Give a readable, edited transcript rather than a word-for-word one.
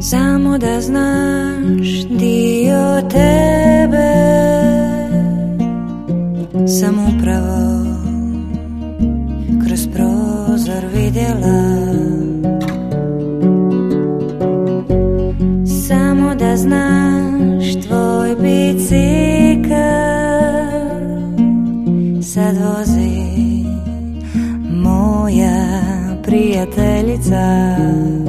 Samo da znaš, dio tebe sam upravo kroz prozor vidjela. Samo da znaš, tvoj bicikl sad vozi moja prijateljica.